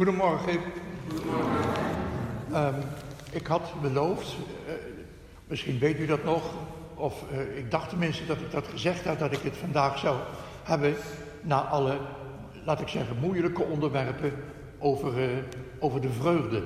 Goedemorgen. Ik had beloofd, misschien weet u dat nog, of ik dacht tenminste dat ik dat gezegd had, dat ik het vandaag zou hebben na alle, laat ik zeggen, moeilijke onderwerpen over de vreugde.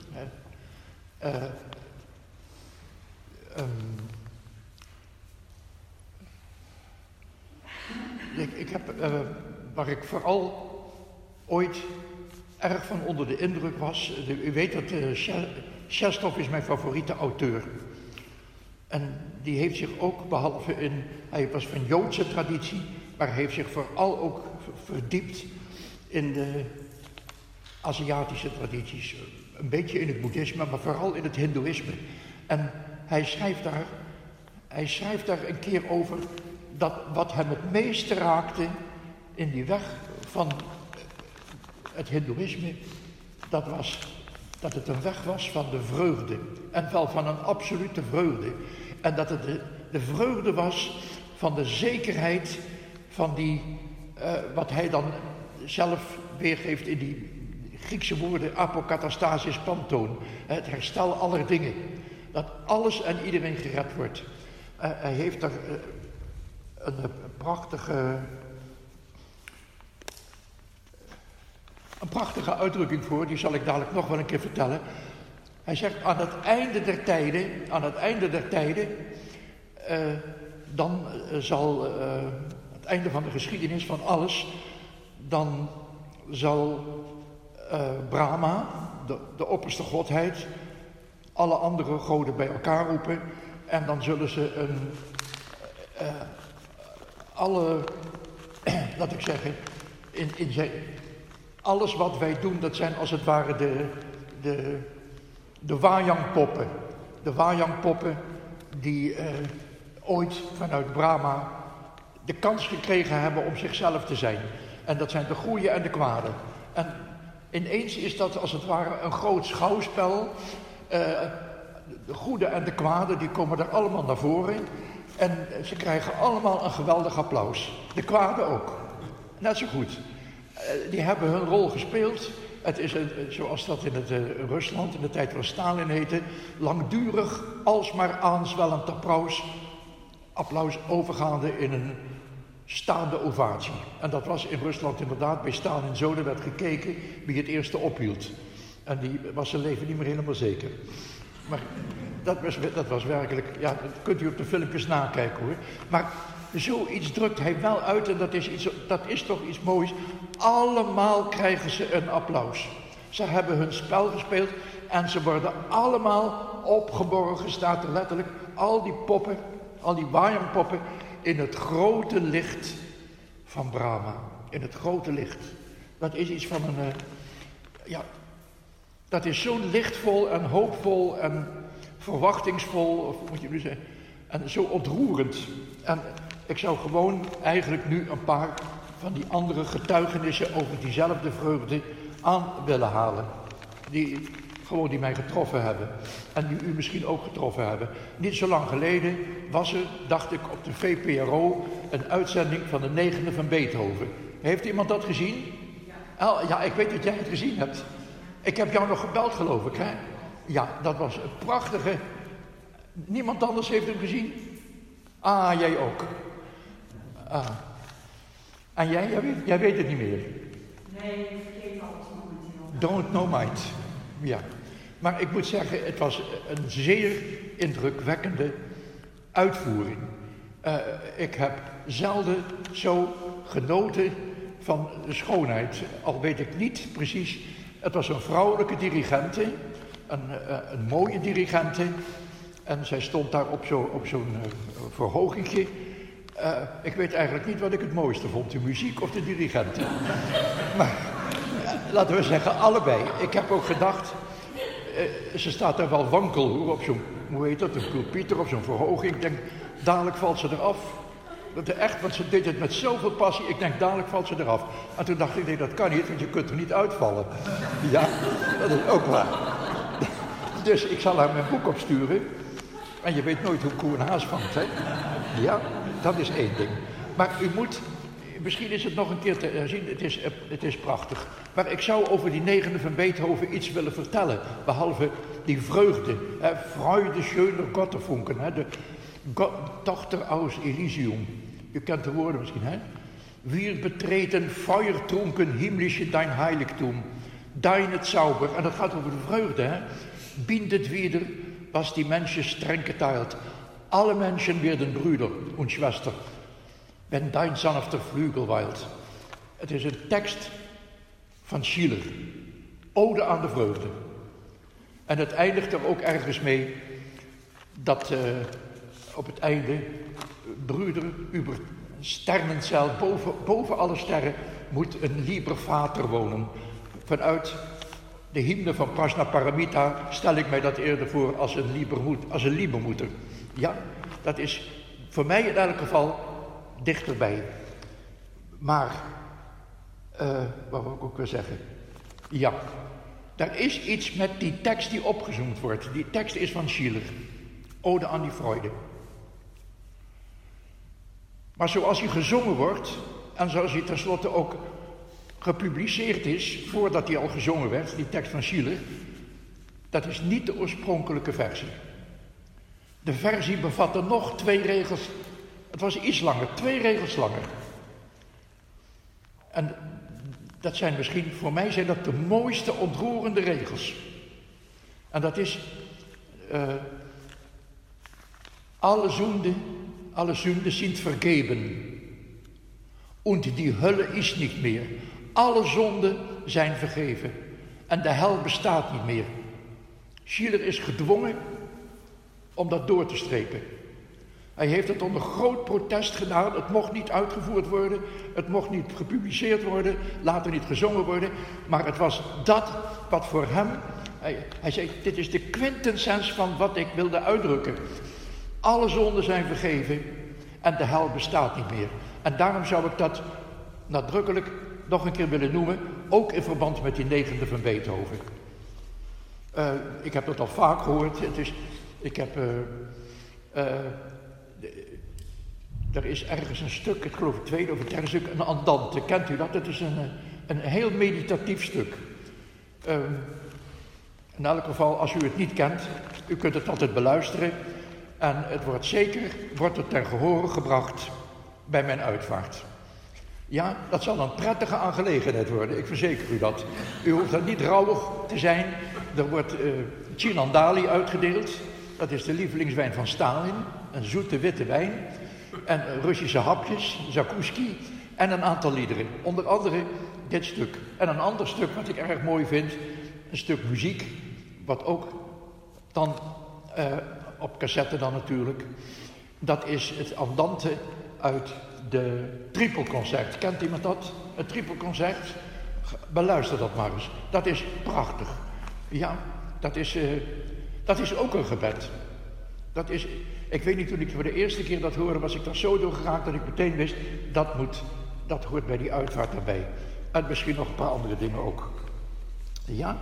Ik heb, waar ik vooral ooit erg van onder de indruk was, u weet dat Chestov is mijn favoriete auteur. En die heeft zich ook, behalve hij was van Joodse traditie, maar hij heeft zich vooral ook verdiept in de Aziatische tradities. Een beetje in het boeddhisme, maar vooral in het hindoeïsme. En hij schrijft daar een keer over dat wat hem het meeste raakte in die weg van het hindoeïsme, dat het een weg was van de vreugde. En wel van een absolute vreugde. En dat het de vreugde was van de zekerheid van die, wat hij dan zelf weergeeft in die Griekse woorden, apokatastasis pantoon. Het herstel aller dingen. Dat alles en iedereen gered wordt. Hij heeft daar een prachtige uitdrukking voor, die zal ik dadelijk nog wel een keer vertellen. Hij zegt, aan het einde der tijden, dan zal, het einde van de geschiedenis van alles, dan zal Brahma, de opperste godheid, alle andere goden bij elkaar roepen en dan zullen ze laat ik zeggen, alles wat wij doen, dat zijn als het ware de Wajangpoppen. De Wajangpoppen die ooit vanuit Brahma de kans gekregen hebben om zichzelf te zijn. En dat zijn de goede en de kwade. En ineens is dat als het ware een groot schouwspel. De goede en de kwade, die komen er allemaal naar voren. En ze krijgen allemaal een geweldig applaus. De kwade ook. Net zo goed. Die hebben hun rol gespeeld. Het is, zoals dat in het Rusland in de tijd van Stalin heette, langdurig, alsmaar aanzwellend applaus overgaande in een staande ovatie. En dat was in Rusland inderdaad bij Stalin zo, er werd gekeken wie het eerste ophield. En die was zijn leven niet meer helemaal zeker. Maar dat was werkelijk, ja, dat kunt u op de filmpjes nakijken hoor. Maar zoiets drukt hij wel uit en dat is toch iets moois. Allemaal krijgen ze een applaus. Ze hebben hun spel gespeeld en ze worden allemaal opgeborgen, staat er letterlijk, al die poppen, al die Wajangpoppen, in het grote licht van Brahma. In het grote licht. Dat is iets van een, dat is zo lichtvol en hoopvol en verwachtingsvol, of moet je nu zeggen, en zo ontroerend. En ik zou gewoon eigenlijk nu een paar van die andere getuigenissen over diezelfde vreugde aan willen halen. Die mij getroffen hebben. En die u misschien ook getroffen hebben. Niet zo lang geleden was er, dacht ik, op de VPRO een uitzending van de 9e van Beethoven. Heeft iemand dat gezien? Ja, ik weet dat jij het gezien hebt. Ik heb jou nog gebeld, geloof ik, hè? Ja, dat was een prachtige. Niemand anders heeft hem gezien? Ah, jij ook. Ah. En jij weet het niet meer? Nee, ik vergeet alles momenteel. Don't know might. Ja. Maar ik moet zeggen, het was een zeer indrukwekkende uitvoering. Ik heb zelden zo genoten van de schoonheid. Al weet ik niet precies. Het was een vrouwelijke dirigente. Een mooie dirigente. En zij stond daar op zo'n verhogingje. Ik weet eigenlijk niet wat ik het mooiste vond. De muziek of de dirigente. Maar laten we zeggen, allebei. Ik heb ook gedacht, ze staat daar wel wankel hoor, op zo'n, hoe heet dat, een pulpieter of zo'n verhoging. Ik denk, dadelijk valt ze eraf. Echt, want ze deed het met zoveel passie. Ik denk, dadelijk valt ze eraf. En toen dacht ik, nee, dat kan niet, want je kunt er niet uitvallen. Ja, dat is ook waar. Dus ik zal haar mijn boek opsturen. En je weet nooit hoe koe een haas vangt, hè? Ja, dat is één ding. Maar u Misschien is het nog een keer te zien, het is prachtig. Maar ik zou over die negende van Beethoven iets willen vertellen. Behalve die vreugde. Freude schöner Gotterfunken. De Tochter aus Elysium. U kent de woorden misschien, hè? Wir betreten feuertrunken himmlische dein Heiligtum. Deine Zauber. En dat gaat over de vreugde, hè? Bindet wieder, was die Menschen streng geteilt. Alle Menschen werden Brüder und Schwester. Wenn dein sanfter Flügel weilt. Het is een tekst van Schiller. Ode aan de vreugde. En het eindigt er ook ergens mee dat op het einde Brüder über Sternenzelt, boven alle sterren moet een lieber vater wonen. Vanuit de hymne van Prajna Paramita stel ik mij dat eerder voor als een liebermoeder. Ja, dat is voor mij in elk geval dichterbij. Maar, wat wil ik ook weer zeggen? Ja, er is iets met die tekst die opgezoomd wordt. Die tekst is van Schiller. Ode aan die Freude. Maar zoals hij gezongen wordt, en zoals hij tenslotte ook gepubliceerd is, voordat hij al gezongen werd, die tekst van Schiller, dat is niet de oorspronkelijke versie. De versie bevatte nog 2 regels, het was iets langer, 2 regels langer. En dat zijn misschien, voor mij zijn dat de mooiste ontroerende regels. En dat is, alle Sünden sind vergeben. Und die Hölle is niet meer. Alle zonden zijn vergeven. En de hel bestaat niet meer. Schiller is gedwongen om dat door te strepen. Hij heeft het onder groot protest gedaan. Het mocht niet uitgevoerd worden. Het mocht niet gepubliceerd worden. Later niet gezongen worden. Maar het was dat wat voor hem... Hij zei, dit is de quintessens van wat ik wilde uitdrukken. Alle zonden zijn vergeven en de hel bestaat niet meer. En daarom zou ik dat nadrukkelijk nog een keer willen noemen, ook in verband met die negende van Beethoven. Ik heb dat al vaak gehoord. Er is ergens een stuk, ik geloof het tweede of het derde stuk, een andante. Kent u dat? Het is een heel meditatief stuk. In elk geval, als u het niet kent, u kunt het altijd beluisteren. En het wordt er ten gehore gebracht bij mijn uitvaart. Ja, dat zal een prettige aangelegenheid worden, ik verzeker u dat. U hoeft daar niet rouwig te zijn. Er wordt Chinandali uitgedeeld. Dat is de lievelingswijn van Stalin. Een zoete witte wijn. En Russische hapjes, zakouski. En een aantal liederen. Onder andere dit stuk. En een ander stuk wat ik erg mooi vind. Een stuk muziek. Wat ook dan... op cassette dan natuurlijk. Dat is het andante uit de Tripelconcert. Kent iemand dat? Het Tripelconcert? Beluister dat maar eens. Dat is prachtig. Ja, dat is ook een gebed. Ik weet niet, toen ik voor de eerste keer dat hoorde, was ik daar zo door geraakt dat ik meteen wist, dat hoort bij die uitvaart daarbij. En misschien nog een paar andere dingen ook. Ja?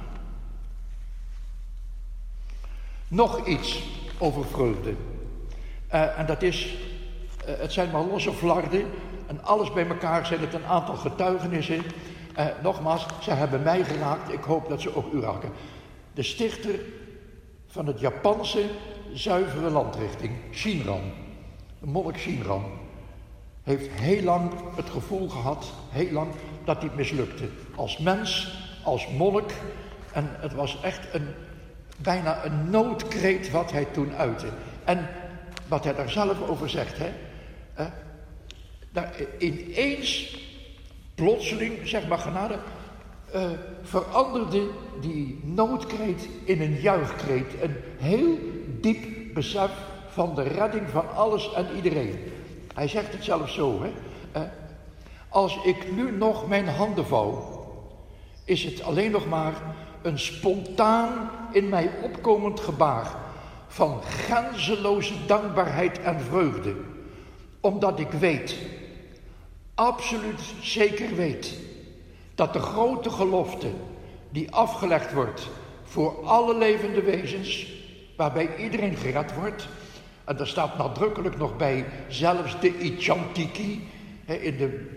Nog iets over vreugde. En dat is, het zijn maar losse flarden. En alles bij elkaar zijn het een aantal getuigenissen. Nogmaals, ze hebben mij geraakt. Ik hoop dat ze ook u raken. De stichter van het Japanse zuivere landrichting, Shinran, de monnik Shinran, heeft heel lang het gevoel gehad, dat dit mislukte. Als mens, als monnik. En het was echt bijna een noodkreet wat hij toen uitte. En wat hij daar zelf over zegt, ineens, plotseling, zeg maar genade, veranderde die noodkreet in een juichkreet. Een heel diep besef van de redding van alles en iedereen. Hij zegt het zelf zo, als ik nu nog mijn handen vouw, is het alleen nog maar een spontaan in mij opkomend gebaar van grenzeloze dankbaarheid en vreugde. Omdat ik weet, absoluut zeker weet, dat de grote gelofte die afgelegd wordt voor alle levende wezens, waarbij iedereen gered wordt, en daar staat nadrukkelijk nog bij zelfs de Ichantiki, in de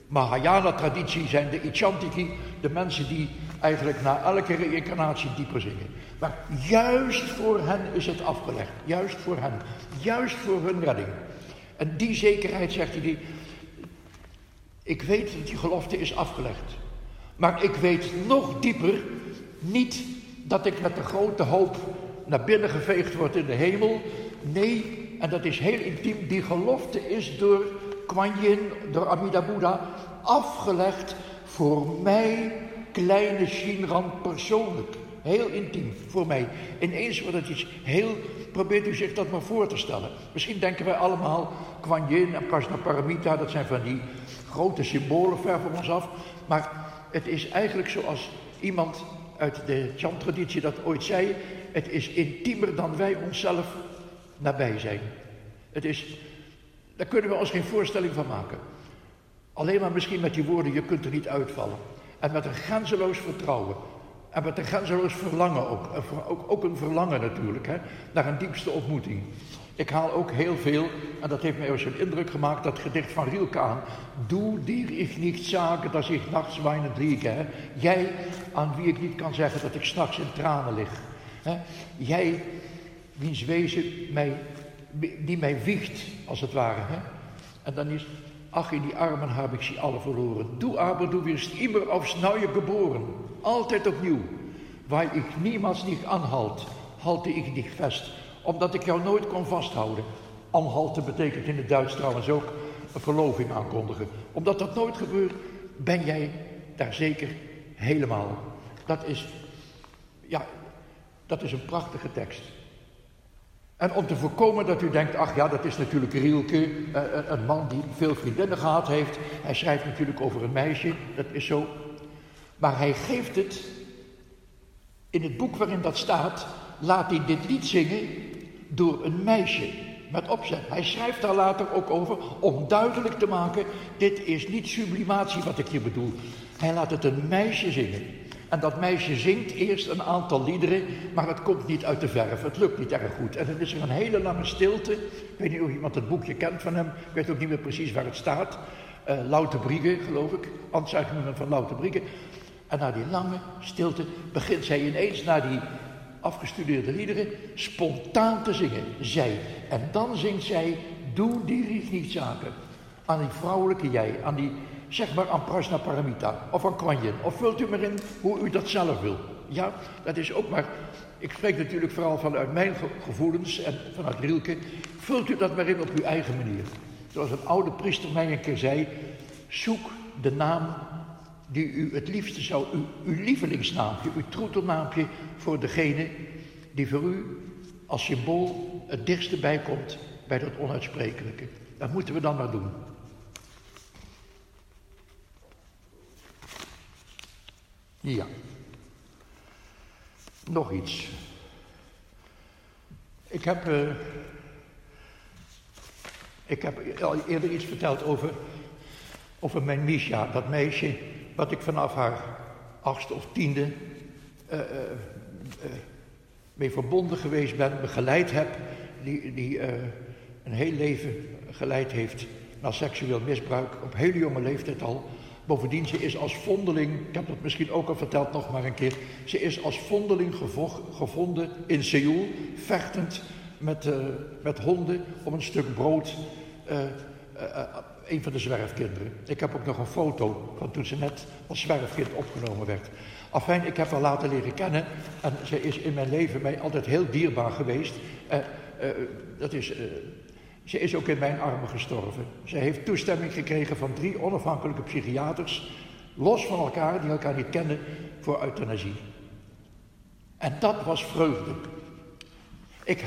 Mahayana-traditie zijn de Ichantiki, de mensen die eigenlijk na elke reïncarnatie dieper zingen. Maar juist voor hen is het afgelegd. Juist voor hen. Juist voor hun redding. En die zekerheid, zegt hij, ik weet dat die gelofte is afgelegd. Maar ik weet nog dieper niet dat ik met de grote hoop naar binnen geveegd word in de hemel. Nee, en dat is heel intiem, die gelofte is door Kuan Yin, door Amida Buddha, afgelegd voor mij, kleine Shinran, persoonlijk. Heel intiem, voor mij. Ineens wordt het iets heel, probeert u zich dat maar voor te stellen. Misschien denken wij allemaal, Kuan Yin en Prajnaparamita, dat zijn van die grote symbolen ver van ons af. Maar het is eigenlijk zoals iemand uit de Chan-traditie dat ooit zei, het is intiemer dan wij onszelf nabij zijn. Daar kunnen we ons geen voorstelling van maken. Alleen maar misschien met die woorden, je kunt er niet uitvallen. En met een grenzeloos vertrouwen. En met een grenzeloos verlangen ook. Ook een verlangen natuurlijk, naar een diepste ontmoeting. Ik haal ook heel veel, en dat heeft mij ook zo'n indruk gemaakt, dat gedicht van Rilke aan. Du dir ich nicht sage, dass ich nachts weinend liege. Jij, aan wie ik niet kan zeggen dat ik 's nachts in tranen lig. Jij, wiens wezen die mij wiegt, als het ware. En dan is, ach, in die armen heb ik sie alle verloren. Du aber, du wirst immer aufs Neue geboren. Altijd opnieuw. Weil ich niemals nicht anhalt, halte ich dich fest. Omdat ik jou nooit kon vasthouden. Anhalten betekent in het Duits trouwens ook een verloving aankondigen. Omdat dat nooit gebeurt, ben jij daar zeker helemaal. Dat is een prachtige tekst. En om te voorkomen dat u denkt, ach ja, dat is natuurlijk Rilke, een man die veel vriendinnen gehad heeft. Hij schrijft natuurlijk over een meisje, dat is zo. Maar hij geeft het, in het boek waarin dat staat, laat hij dit lied zingen door een meisje. Met opzet. Hij schrijft daar later ook over om duidelijk te maken, dit is niet sublimatie wat ik hier bedoel. Hij laat het een meisje zingen. En dat meisje zingt eerst een aantal liederen, maar het komt niet uit de verf. Het lukt niet erg goed. En dan is er een hele lange stilte. Ik weet niet of iemand het boekje kent van hem. Ik weet ook niet meer precies waar het staat. Louter Brieger, geloof ik. Anzeigungen van Louter Brieger. En na die lange stilte begint zij ineens, na die afgestudeerde liederen, spontaan te zingen. Zij. En dan zingt zij, doe die rief niet zaken. Aan die vrouwelijke jij, aan die, zeg maar aan Prajnaparamita, of aan Kuan Yin. Of vult u maar in hoe u dat zelf wil. Ja, dat is ook maar, ik spreek natuurlijk vooral vanuit mijn gevoelens en vanuit Rilke. Vult u dat maar in op uw eigen manier. Zoals een oude priester mij een keer zei, zoek de naam die u het liefste zou, uw lievelingsnaampje, uw troetelnaampje voor degene die voor u als symbool het dichtste bij komt bij dat onuitsprekelijke. Dat moeten we dan maar doen. Ja. Nog iets. Ik heb al eerder iets verteld over mijn Misha, dat meisje wat ik vanaf haar 8e of 10e mee verbonden geweest ben, begeleid heb, die een heel leven geleid heeft naar seksueel misbruik, op hele jonge leeftijd al. Bovendien, ze is als vondeling, ik heb dat misschien ook al verteld nog maar een keer, ze is als vondeling gevonden in Seoul, vechtend met honden om een stuk brood, een van de zwerfkinderen. Ik heb ook nog een foto van toen ze net als zwerfkind opgenomen werd. Afijn, ik heb haar later leren kennen en ze is in mijn leven mij altijd heel dierbaar geweest. Ze is ook in mijn armen gestorven. Ze heeft toestemming gekregen van 3 onafhankelijke psychiaters, los van elkaar, die elkaar niet kennen, voor euthanasie. En dat was vreugde. Ik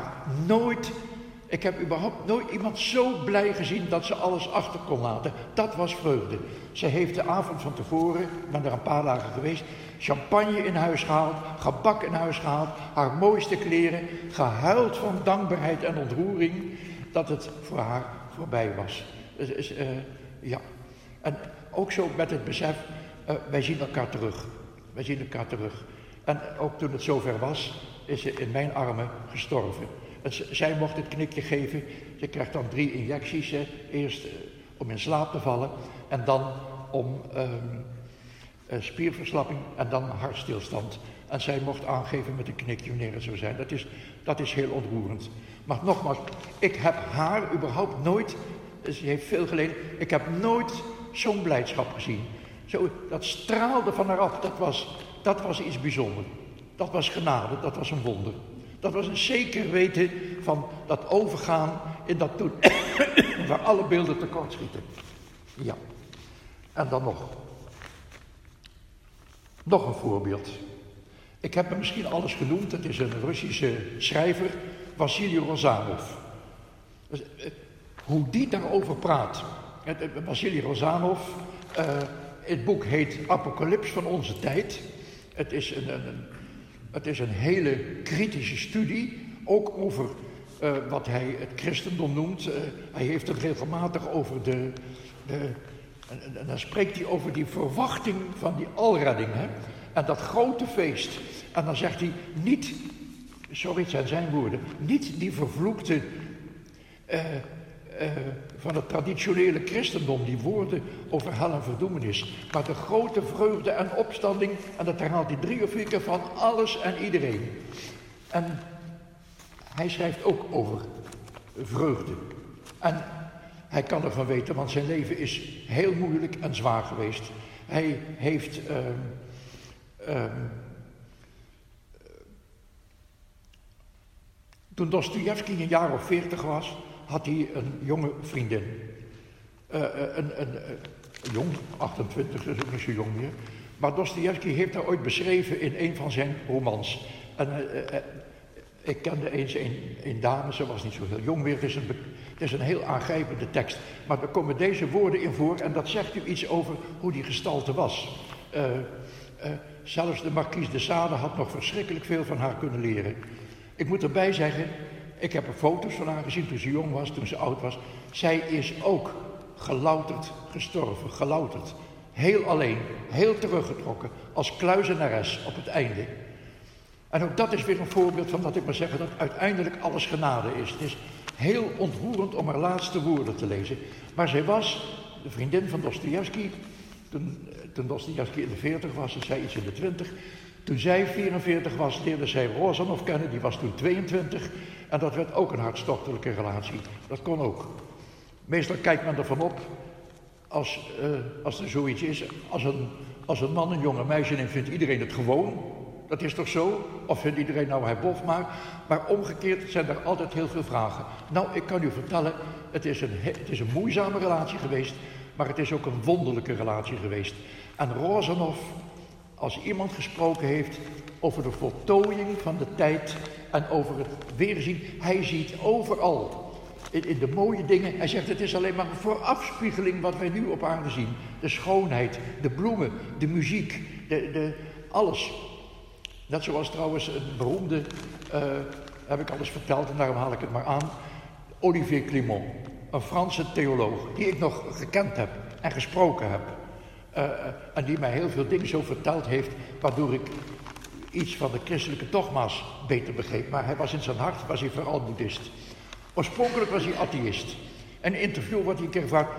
heb überhaupt nooit iemand zo blij gezien dat ze alles achter kon laten. Dat was vreugde. Ze heeft de avond van tevoren, ik ben er een paar dagen geweest, champagne in huis gehaald, gebak in huis gehaald, haar mooiste kleren, gehuild van dankbaarheid en ontroering dat het voor haar voorbij was. Ja. En ook zo met het besef, wij zien elkaar terug. Wij zien elkaar terug. En ook toen het zover was, is ze in mijn armen gestorven. En zij mocht het knikje geven. Ze krijgt dan 3 injecties. Eerst om in slaap te vallen en dan om spierverslapping en dan hartstilstand. En zij mocht aangeven met een knikje wanneer het zou zijn. Dat is heel ontroerend. Maar nogmaals, ik heb haar überhaupt nooit, ze heeft veel geleden, ik heb nooit zo'n blijdschap gezien. Dat straalde van haar af, dat was iets bijzonders. Dat was genade, dat was een wonder. Dat was een zeker weten van dat overgaan in dat toen waar alle beelden tekortschieten. Ja. En dan nog een voorbeeld. Ik heb hem misschien alles genoemd. Het is een Russische schrijver, Wassili Rozanov. Hoe die daarover praat. Wassili Rozanov, het boek heet Apocalyps van onze tijd. Het is een hele kritische studie, ook over wat hij het christendom noemt. Hij heeft het regelmatig over en dan spreekt hij over die verwachting van die alredding. Hè? En dat grote feest. En dan zegt hij niet, sorry, het zijn zijn woorden, niet die vervloekte van het traditionele christendom, die woorden over hel en verdoemenis, maar de grote vreugde en opstanding, en dat herhaalt hij 3 of 4 keer, van alles en iedereen. En hij schrijft ook over vreugde. En hij kan ervan weten, want zijn leven is heel moeilijk en zwaar geweest. Hij heeft toen Dostojevski een jaar of 40 was, had hij een jonge vriendin. Jong, 28, dat is ook niet zo jong meer. Maar Dostojevski heeft haar ooit beschreven in een van zijn romans. En ik kende eens een dame, ze was niet zo heel jong meer. Het is een heel aangrijpende tekst. Maar er komen deze woorden in voor en dat zegt u iets over hoe die gestalte was. Zelfs de Marquise de Sade had nog verschrikkelijk veel van haar kunnen leren. Ik moet erbij zeggen, ik heb er foto's van haar gezien toen ze jong was, toen ze oud was. Zij is ook gelouterd gestorven, gelouterd. Heel alleen, heel teruggetrokken, als kluizenares op het einde. En ook dat is weer een voorbeeld van dat ik maar zeggen dat uiteindelijk alles genade is. Het is heel ontroerend om haar laatste woorden te lezen. Maar zij was de vriendin van Dostojevski. Toen Dostojevski in de 40 was en zij iets in de 20. Toen zij 44 was, leerde zij Rozanov kennen, die was toen 22. En dat werd ook een hartstochtelijke relatie. Dat kon ook. Meestal kijkt men ervan op, als er zoiets is, als een man een jonge meisje neemt, vindt iedereen het gewoon. Dat is toch zo? Of vindt iedereen nou hij bof maar omgekeerd zijn er altijd heel veel vragen. Nou, ik kan u vertellen, het is een moeizame relatie geweest, maar het is ook een wonderlijke relatie geweest. En Rozanov, als iemand gesproken heeft over de voltooiing van de tijd en over het weerzien, hij ziet overal, in de mooie dingen, hij zegt het is alleen maar een voorafspiegeling wat wij nu op aarde zien. De schoonheid, de bloemen, de muziek, alles. Net zoals trouwens een beroemde, heb ik al eens verteld en daarom haal ik het maar aan, Olivier Clément, een Franse theoloog, die ik nog gekend heb en gesproken heb. En die mij heel veel dingen zo verteld heeft, waardoor ik iets van de christelijke dogma's beter begreep. Maar hij was in zijn hart, was hij vooral boeddhist. Oorspronkelijk was hij atheïst. En in een interview wordt hij een keer gevraagd,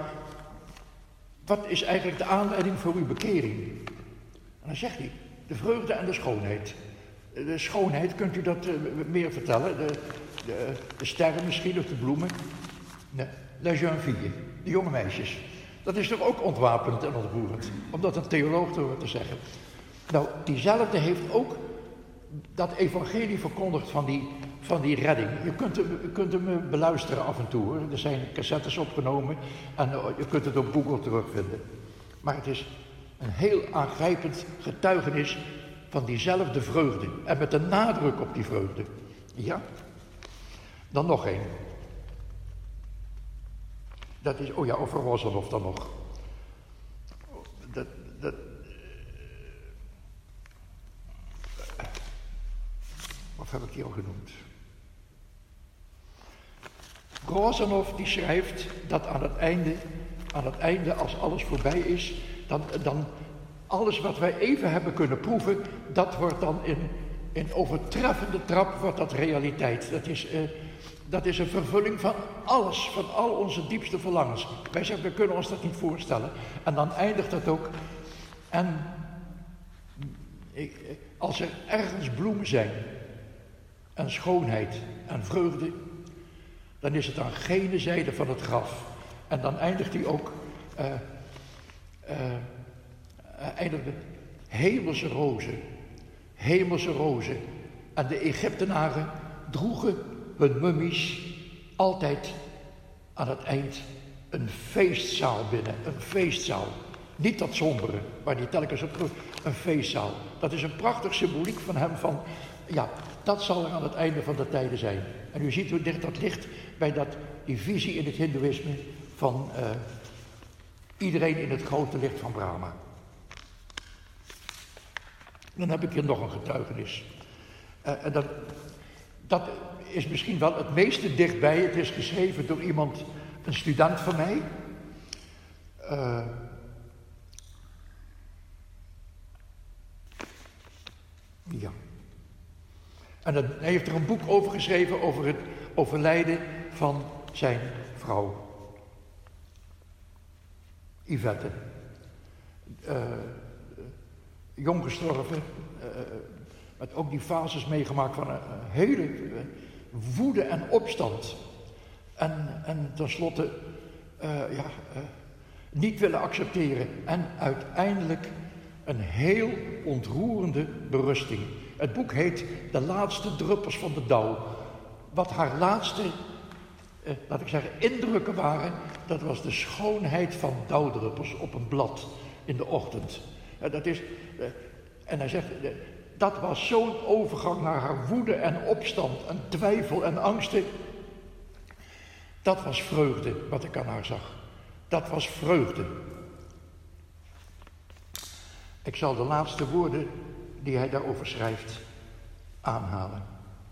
wat is eigenlijk de aanleiding voor uw bekering? En dan zegt hij, de vreugde en de schoonheid. De schoonheid, kunt u dat meer vertellen? De sterren misschien, of de bloemen? Nee, les jeunes filles, de jonge meisjes. Dat is toch ook ontwapenend en ontroerend, om dat een theoloog te horen te zeggen. Nou, diezelfde heeft ook dat evangelie verkondigd van die redding. Je kunt hem beluisteren af en toe, hoor. Er zijn cassettes opgenomen en je kunt het op Google terugvinden. Maar het is een heel aangrijpend getuigenis van diezelfde vreugde. En met een nadruk op die vreugde. Ja? Dan nog één. Dat is, oh ja, over Rozanov dan nog. Wat heb ik hier al genoemd? Rozanov die schrijft dat aan het einde als alles voorbij is, dan alles wat wij even hebben kunnen proeven, dat wordt dan in overtreffende trap wordt dat realiteit. Dat is een vervulling van alles, van al onze diepste verlangens. Wij zeggen, we kunnen ons dat niet voorstellen. En dan eindigt het ook. En als er ergens bloemen zijn, en schoonheid en vreugde, dan is het aan gene zijde van het graf. En dan eindigt hij ook, eindigt met hemelse rozen. Hemelse rozen. En de Egyptenaren droegen hun mummies altijd aan het eind een feestzaal binnen. Een feestzaal. Niet dat sombere, waar die telkens op terug. Een feestzaal. Dat is een prachtig symboliek van hem van, ja, dat zal er aan het einde van de tijden zijn. En u ziet hoe dicht dat ligt bij die visie in het hindoeïsme van iedereen in het grote licht van Brahma. Dan heb ik hier nog een getuigenis. En dat is misschien wel het meeste dichtbij. Het is geschreven door iemand, een student van mij. Ja. En hij heeft er een boek over geschreven over het overlijden van zijn vrouw. Yvette. Jong gestorven. Met ook die fases meegemaakt van een hele woede en opstand. En tenslotte niet willen accepteren. En uiteindelijk een heel ontroerende berusting. Het boek heet De laatste druppels van de dauw. Wat haar laatste, laat ik zeggen, indrukken waren, dat was de schoonheid van dauwdruppels op een blad in de ochtend. En hij zegt, dat was zo'n overgang naar haar woede en opstand en twijfel en angsten. Dat was vreugde wat ik aan haar zag. Dat was vreugde. Ik zal de laatste woorden die hij daarover schrijft aanhalen.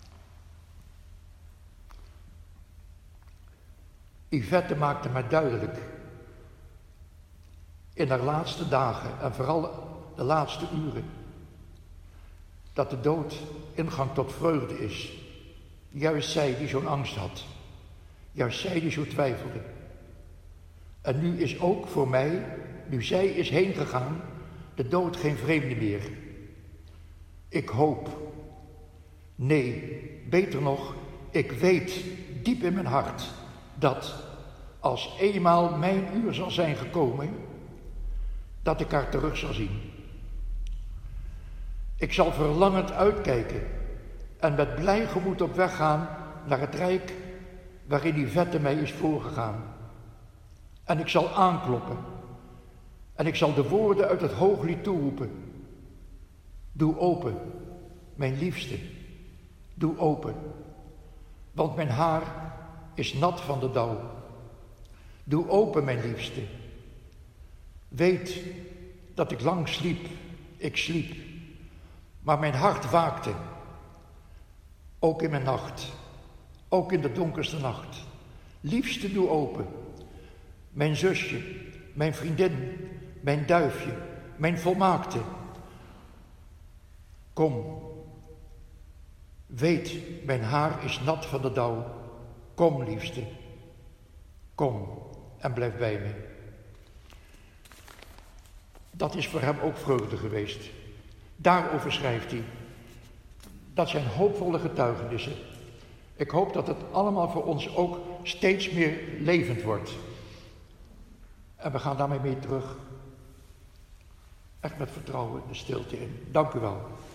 Yvette maakte mij duidelijk in haar laatste dagen en vooral de laatste uren dat de dood ingang tot vreugde is. Juist zij die zo'n angst had. Juist zij die zo twijfelde. En nu is ook voor mij, nu zij is heen gegaan, de dood geen vreemde meer. Ik hoop. Nee, beter nog, ik weet diep in mijn hart dat als eenmaal mijn uur zal zijn gekomen, dat ik haar terug zal zien. Ik zal verlangend uitkijken en met blij gemoed op weg gaan naar het rijk waarin Yvette mij is voorgegaan. En ik zal aankloppen en ik zal de woorden uit het hooglied toeroepen. Doe open, mijn liefste, doe open, want mijn haar is nat van de dauw. Doe open, mijn liefste. Weet dat ik lang sliep, ik sliep, maar mijn hart waakte. Ook in mijn nacht, ook in de donkerste nacht. Liefste, doe open. Mijn zusje, mijn vriendin, mijn duifje, mijn volmaakte. Kom. Weet, mijn haar is nat van de dauw. Kom, liefste. Kom en blijf bij me. Dat is voor hem ook vreugde geweest. Daarover schrijft hij. Dat zijn hoopvolle getuigenissen. Ik hoop dat het allemaal voor ons ook steeds meer levend wordt. En we gaan daarmee mee terug. Echt met vertrouwen de stilte in. Dank u wel.